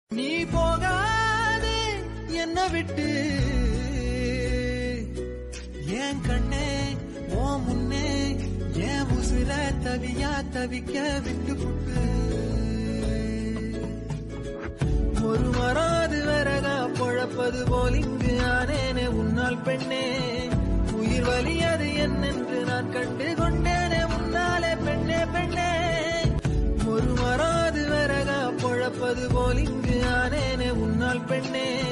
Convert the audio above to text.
நீ போகாதே என்ன விட்டு ஏன் கண்ணே ஓ முன்னே ஏன் உசுர தவியா தவிக்க விட்டு புட்டு ஒரு வராது வரகா பொழப்பது போல் இங்கு ஆனேனே உன்னால் பெண்ணே உயிர் வலியது என்னென்று நான் கண்டு கொண்டேனே முன்னாலே பெண்ணே பெண்ணே ஒரு வராது வரகா பொழப்பது போல் இங்கு ஆனேனே உன்னால் பெண்ணே